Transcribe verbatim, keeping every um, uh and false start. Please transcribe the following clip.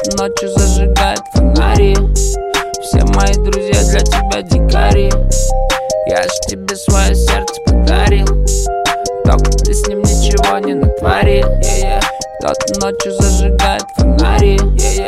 Кто-то ночью зажигает фонари. Все мои друзья для тебя дикари. Я ж тебе свое сердце подарил, только ты с ним ничего не натворил. yeah, yeah. Кто-то ночью зажигает фонари. yeah, yeah.